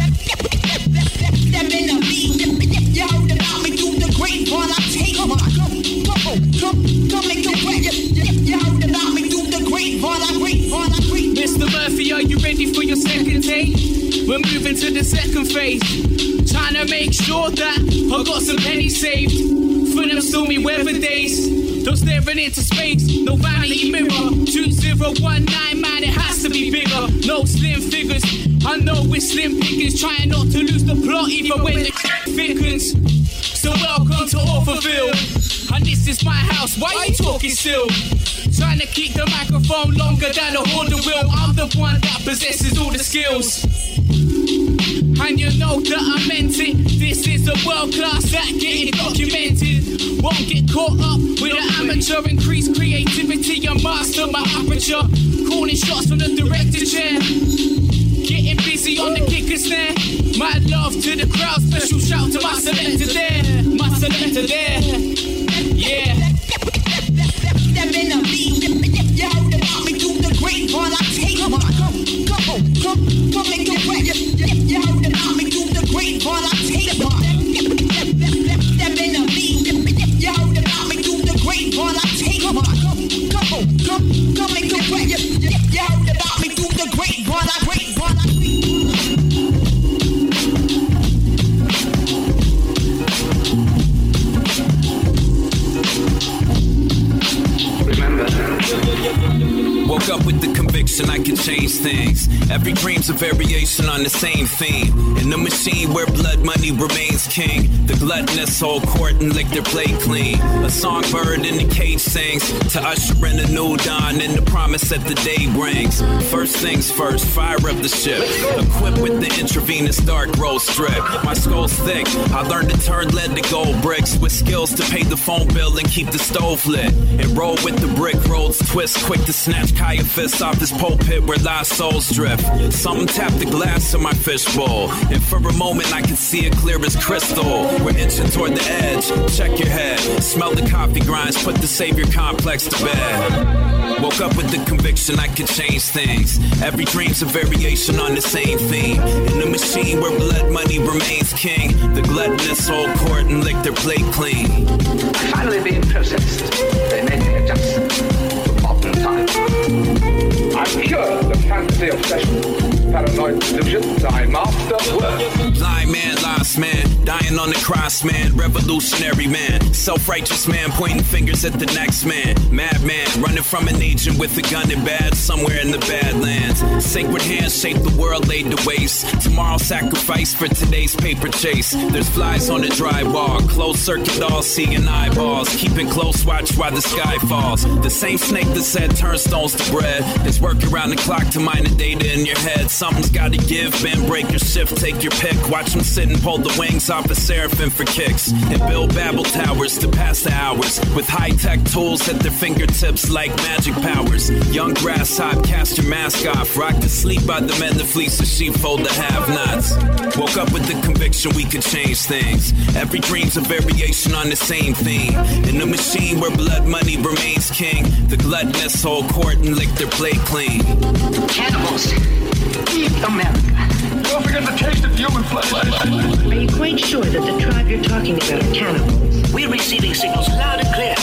That been a me. You heard about me through the grapevine. I take come on, come, come, come, come make a way. You heard about me through the grapevine. I grapevine, I grapevine. Mister Murphy, are you ready for your second take? We're moving to the second phase. Trying to make sure that I got some pennies saved for them stormy weather days. Don't staring into space, no vanity mirror. two zero one nine, man, it has to be bigger. No slim figures, I know we're slim pickings. Trying not to lose the plot even when the thickens. So welcome to Orphaville, and this is my house, why you talking still? Trying to keep the microphone longer than a Honda wheel. I'm the one that possesses all the skills. And you know that I meant it. This is a world-class act getting documented. Won't get caught up with an amateur. Increase creativity and master my aperture. Calling shots from the director's chair. Getting busy on the kick and snare. My love to the crowd. Special shout to my selector there. My selector there. Yeah. That been a beat. You heard about me through the grapevine. I take come on, come, come, come, come make a way. You heard about me through the grapevine. I take come on. That been a beat. You heard about me through the grapevine. I take come on, come, come, come, come make a way. You heard about me through the grapevine. I grapevine, I Woke up with the conviction I can change things. Every dream's a variation on the same theme. In the machine where blood money remains king. The gluttonous hold court and lick their plate clean. A songbird in the cage sings to usher in a new dawn and the promise that the day brings. First things first, fire up the ship. Equipped with the intravenous dark roll strip. My skull's thick, I learned to turn lead to gold bricks. With skills to pay the phone bill and keep the stove lit. And roll with the brick roads, twist quick to snatch Caiaphas off this pulpit where lost souls drift. Something tapped the glass in my fishbowl, and for a moment I can see it clear as crystal. We're inching toward the edge, check your head. Smell the coffee grinds, put the savior complex to bed. Woke up with the conviction I could change things. Every dream's a variation on the same theme. In a machine where blood money remains king, the gluttonous hold court and lick their plate clean. Finally being processed, they may take adjustment to modern times. I'm pure the fantasy obsession, paranoid delusions, I master work. Blind man, lost man, dying on the cross man, revolutionary man, self-righteous man, pointing fingers at the next man, madman, running from an agent with a gun and badge somewhere in the Badlands. Sacred hands shape the world laid to waste. Tomorrow sacrifice for today's paper chase. There's flies on the drywall, closed circuit all seeing eyeballs, keeping close watch while the sky falls. The same snake that said turn stones to bread is work around the clock to mine the data in your head. Something's gotta give, bend, break your shift, take your pick. Watch them sit and pull the wings off a seraphim for kicks. And build Babel towers to pass the hours with high-tech tools at their fingertips like magic powers. Young grass hop, cast your mask off. Rock to sleep by the men that fleece the sheepfold the have-nots. Woke up with the conviction we could change things. Every dream's a variation on the same theme. In a machine where blood money remains king, the gluttonous hold court and lick their plate clean. Cannibals, eat America. Don't forget the taste of human flesh. Are you quite sure that the tribe you're talking about are cannibals? We're receiving signals loud and clear.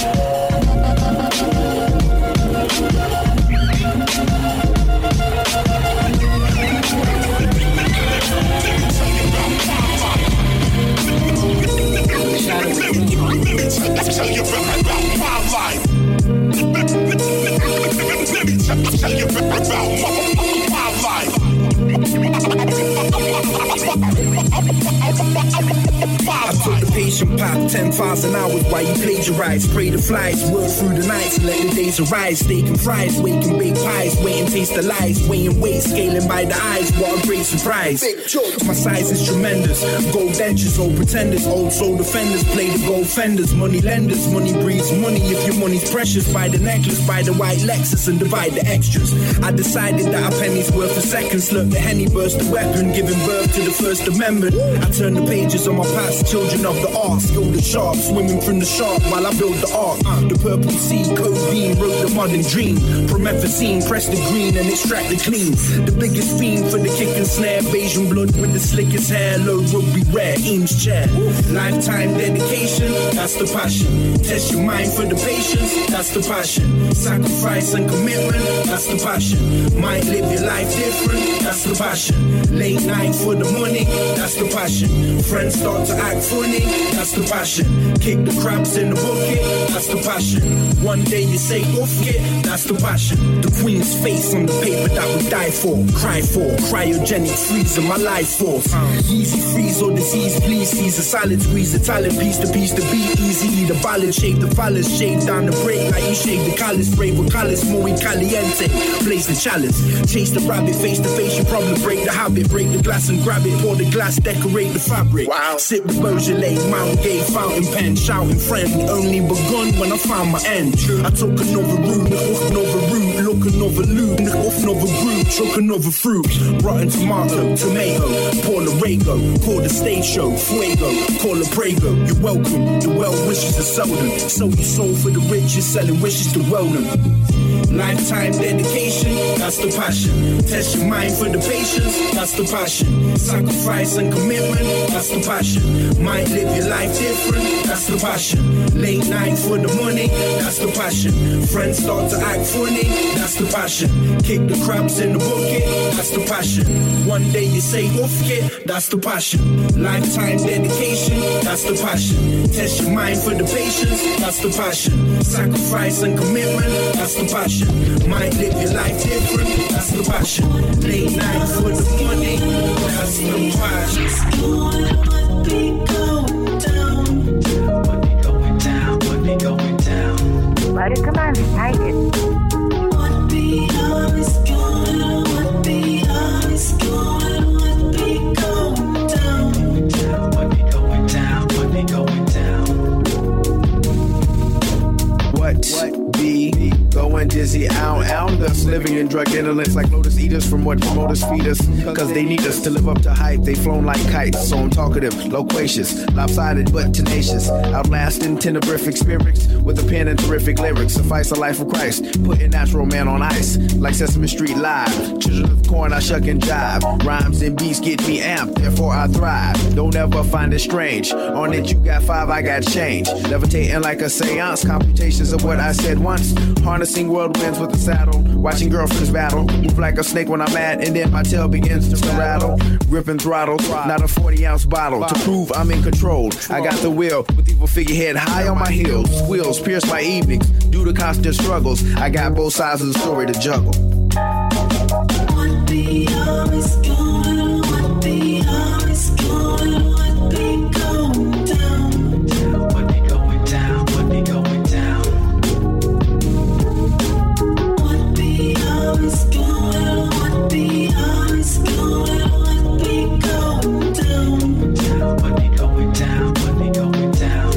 Let me tell you about my life. Let me tell you about my life. I took the patient path ten thousand hours while you plagiarize. Pray the flies, work through the nights and let the days arise. Steak and fries, wake and bake pies, wait and taste the lies, weigh and weight, scaling by the eyes. What a great surprise. My size is tremendous. Gold dentures, old pretenders, old soul defenders, play the gold fenders, money lenders. Money breeds money. If your money's precious, buy the necklace, buy the white Lexus and divide the extras. I decided that a penny's worth a second. Slurp the Henny, burst the weapon, giving birth to the First Amendment. I turn the pages on my past, children of the art, skill the sharp, swimming from the shark while I build the ark. Uh, the purple sea, codeine, wrote the modern dream. Promethazine, press the green and extract the clean. The biggest fiend for the kick and snare, Bayesian blood with the slickest hair, low rugby rare, Eames chair. Lifetime dedication, that's the passion. Test your mind for the patience, that's the passion. Sacrifice and commitment, that's the passion. Might live your life different, that's the passion. Late night for the money, that's the passion. Friends start to act funny, that's the passion. Kick the crabs in the bucket, that's the passion. One day you say off it, that's the passion. The queen's face on the paper that we die for, cry for. Cryogenic freezer, my life force. Easy freeze or disease, please. Seize a salad, squeeze a talent, piece to piece to beat. Easy eat a ballad, shape the phallus, shake down the break like you shake the callus. Brave with callus, muy caliente. Place the chalice, chase the rabbit, face to face. You probably break the habit, break the glass and grab it. Pour the glass, decorate the fabric. Wow. Sip the Beaujolais, Mount Gay, fountain pen, shouting friend. Only begun when I found my end. I took another route, off another route, look another loop, off another group, choke another fruit. Rotten tomato, tomato, pour Lorego, call the stage show, fuego, call a prego. You're welcome, the well wishes are seldom. Sell your soul for the rich, you're selling wishes to well them. Lifetime dedication, that's the passion. Test your mind for the patience, that's the passion. Sacrifice and commitment, that's the passion. Might live your life different, that's the passion. Late night for the money, that's the passion. Friends start to act funny, that's the passion. Kick the crabs in the bucket, that's the passion. One day you say off it, that's the passion. Lifetime dedication, that's the passion. Test your mind for the patience, that's the passion. Sacrifice and commitment, that's the passion. Might live your life different, that's the passion. Late night for the money, that's the passion. What be going down? What be going down? What be going down? Let it come on, take it. What be always going? What be always going? What be going down? What be going down? What be going down? What? What be going dizzy out? Out, thus living in drug indolence like Lotus eating us from what promoters feed us. Cause they need us to live up to hype. They flown like kites, so I'm talkative, loquacious, lopsided but tenacious, outlasting tenerific spirits with a pen and terrific lyrics. Suffice a life of Christ, putting natural man on ice, like Sesame Street Live. Children of corn, I shuck and jive. Rhymes and beats get me amped, therefore I thrive. Don't ever find it strange. On it you got five, I got change. Levitating like a seance, computations of what I said once. Harnessing whirlwinds with a saddle, watching girlfriends battle. Move like a snake when I'm mad, and then my tail begins to rattle. Ripping throttle, not a forty ounce bottle. To prove I'm in control, I got the wheel with evil figurehead high on my heels. Squeals pierce my evenings due to constant struggles. I got both sides of the story to juggle. What be always going, what be always going, what be going down, what be going down, what be going down, what be always going, what be always going, what be going down, what be going down, what be going down.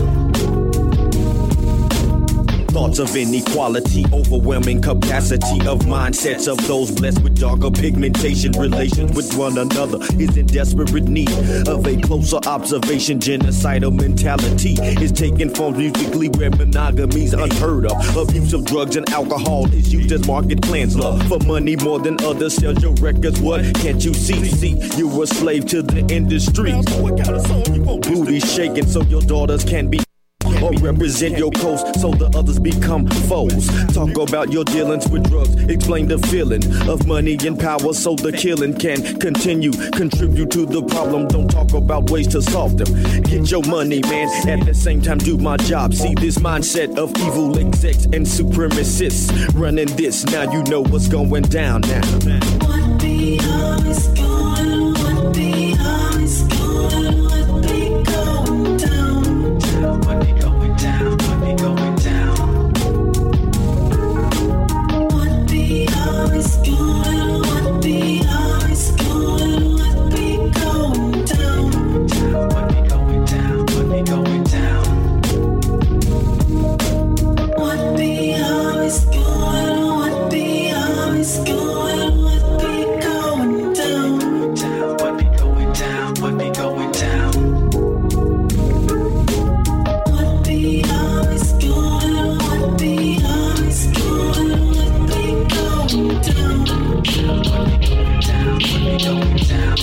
Thoughts of inequality, overwhelming capacity of mindsets of those blessed with darker pigmentation. Relations with one another is in desperate need of a closer observation. Genocidal mentality is taken form musically where monogamy's unheard of. Abuse of drugs and alcohol is used as market plans. Love for money more than others sells your records. What can't you see? See, you're a slave to the industry. Booty shaking so your daughters can be or represent your coast so the others become foes. Talk about your dealings with drugs, explain the feeling of money and power so the killing can continue. Contribute to the problem, don't talk about ways to solve them. Get your money, man, at the same time do my job. See this mindset of evil execs and supremacists running this, now you know what's going down now. What be always going, what be always going, what be going down, what be going down, what be going down, what be always going, what be always going, what be going down, what be going down, what be going down, what be always going, what be always going, what be going down, what be going down, what be going down. What be always going, what be always going, what be going down, what be going down, what be going down.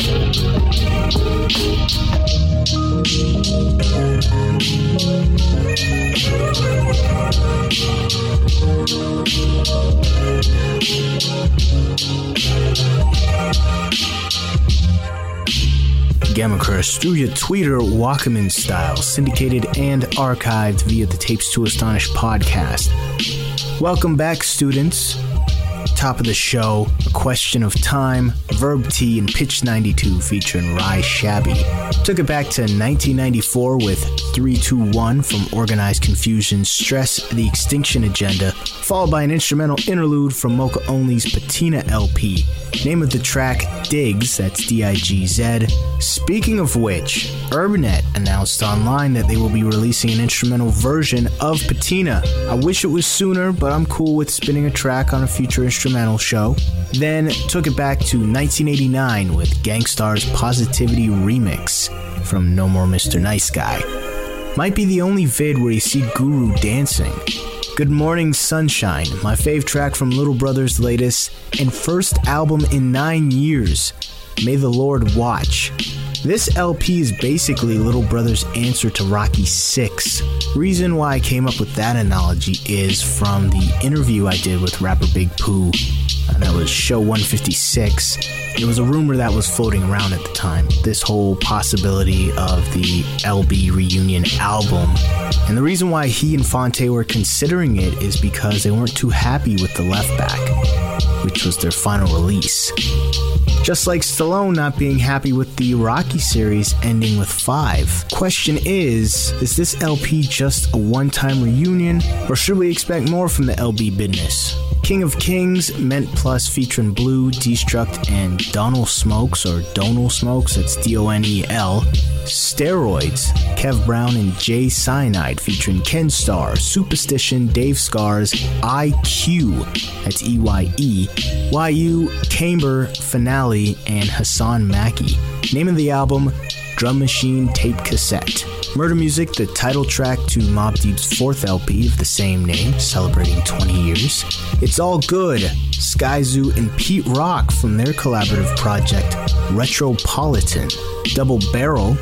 Gamma Crush through your Twitter Walkman style, syndicated and archived via the Tapes to Astonish podcast. Welcome back, students. Top of the show, A Question of Time, Verb T, and Pitch ninety-two featuring Rai Shabby. Took it back to nineteen ninety-four with three two one from Organized Confusion's Stress the Extinction Agenda, followed by an instrumental interlude from Mocha Only's Patina L P. Name of the track, Diggs, that's D I G Z. Speaking of which, Urbanet announced online that they will be releasing an instrumental version of Patina. I wish it was sooner, but I'm cool with spinning a track on a future instrumental show. Then took it back to nineteen eighty-nine with Gangstar's Positivity Remix from No More Mister Nice Guy. Might be the only vid where you see Guru dancing. Good Morning Sunshine, my fave track from Little Brother's latest and first album in nine years, May the Lord Watch. This L P is basically Little Brother's answer to Rocky six. Reason why I came up with that analogy is from the interview I did with rapper Big Pooh. And that was show one fifty-six. It was a rumor that was floating around at the time, this whole possibility of the L B reunion album. And the reason why he and Fonte were considering it is because they weren't too happy with the Left Back, which was their final release. Just like Stallone not being happy with the Rocky series ending with five. Question is, is this L P just a one-time reunion, or should we expect more from the L B business? King of Kings, Ment Plus featuring Blue, Destruct, and Donald Smokes, or Donal Smokes, that's D O N E L. Steroids, Kev Brown and Jay Cyanide featuring Ken Starr, Superstition, Dave Scars, I Q, that's E Y E, Y U, Camber, Finale, and Hassan Maki. Name of the album, Drum Machine Tape Cassette. Murder Music, the title track to Mobb Deep's fourth L P of the same name, celebrating twenty years. It's All Good, Skyzoo and Pete Rock from their collaborative project, Retropolitan. Double Barrel,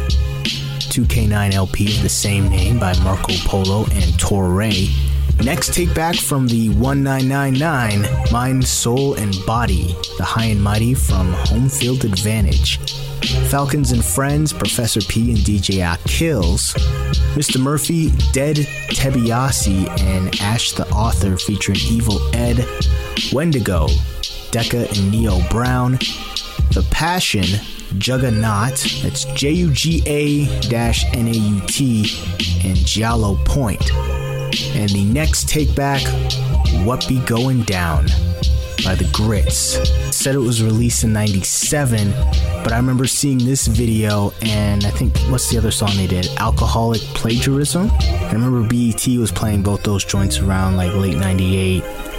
two K nine L P of the same name by Marco Polo and Torre. Next take back from the nineteen ninety-nine, Mind, Soul, and Body, the High and Mighty from Home Field Advantage. Falcons and Friends, Professor P and D J Akills. Mister Murphy, Dead Tebiasi, and Ash the Author featuring Evil Ed. Wendigo, Decca and Neo Brown. The Passion, Juggernaut, that's J U G A N A U T, and Giallo Point. And the next take back, What Be Going Down by The Grits. It said it was released in ninety-seven, but I remember seeing this video, and I think, what's the other song they did? Alcoholic Plagiarism? I remember B E T was playing both those joints around like late ninety-eight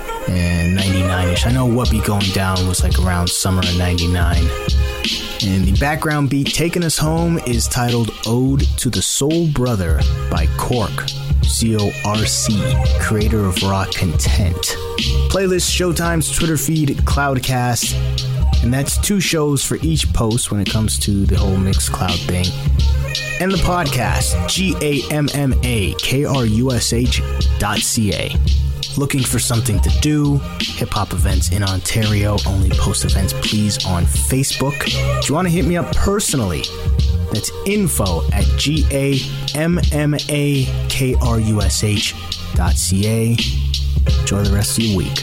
and ninety-nine-ish. I know What Be Going Down was like around summer of ninety-nine. And the background beat taking us home is titled Ode to the Soul Brother by Cork, C O R C, creator of Raw Content. Playlist, Showtime's Twitter feed, Cloudcast, and that's two shows for each post when it comes to the whole Mixcloud thing. And the podcast, G A M M A K R U S H dot C A. Looking for something to do? Hip-hop events in Ontario. Only post events, please, on Facebook. If you want to hit me up personally, that's info at G A M M A K R U S H dot C A. Enjoy the rest of your week.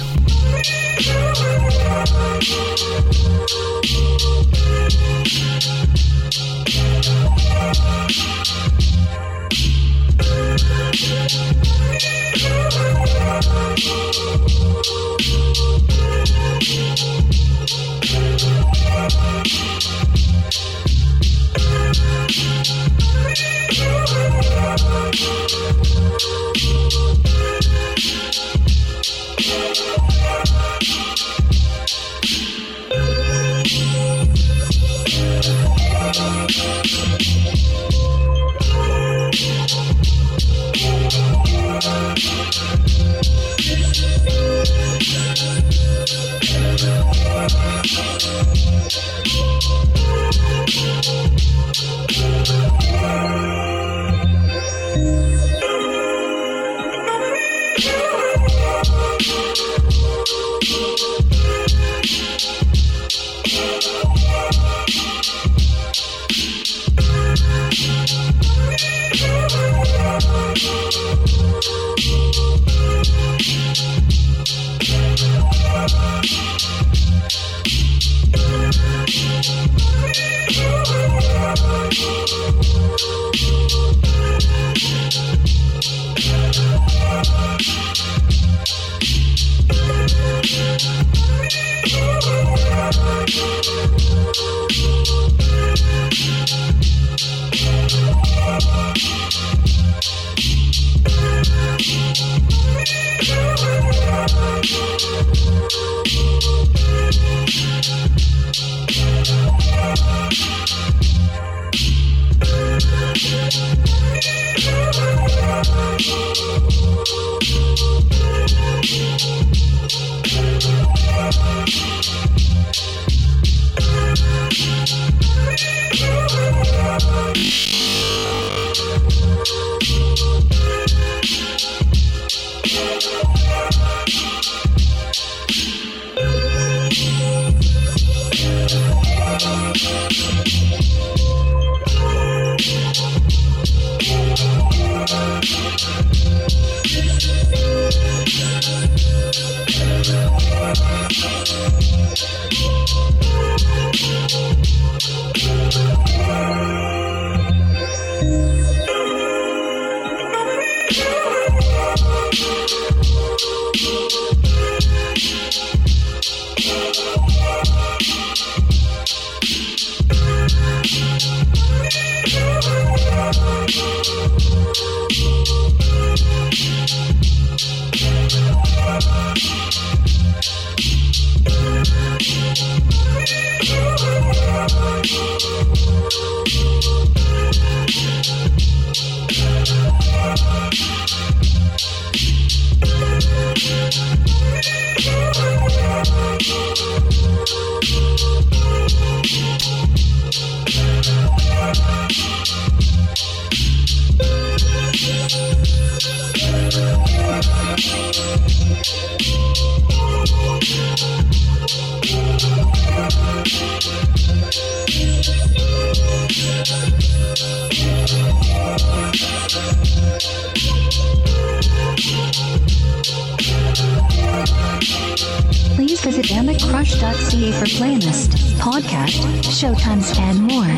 Please visit amic crush dot c a for playlist, podcast, showtimes, and more.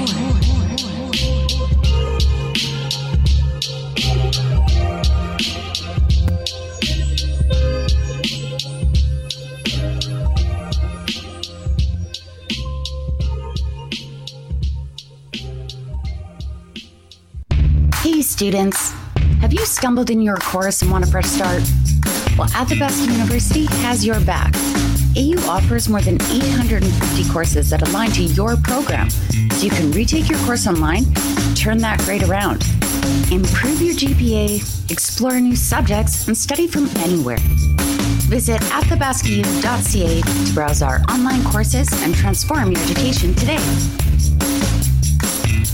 Hey students, have you stumbled in your course and want a fresh start? Well, Athabasca University has your back. A U offers more than eight hundred fifty courses that align to your program, so you can retake your course online and turn that grade around. Improve your G P A, explore new subjects, and study from anywhere. Visit athabasca u dot c a to browse our online courses and transform your education today.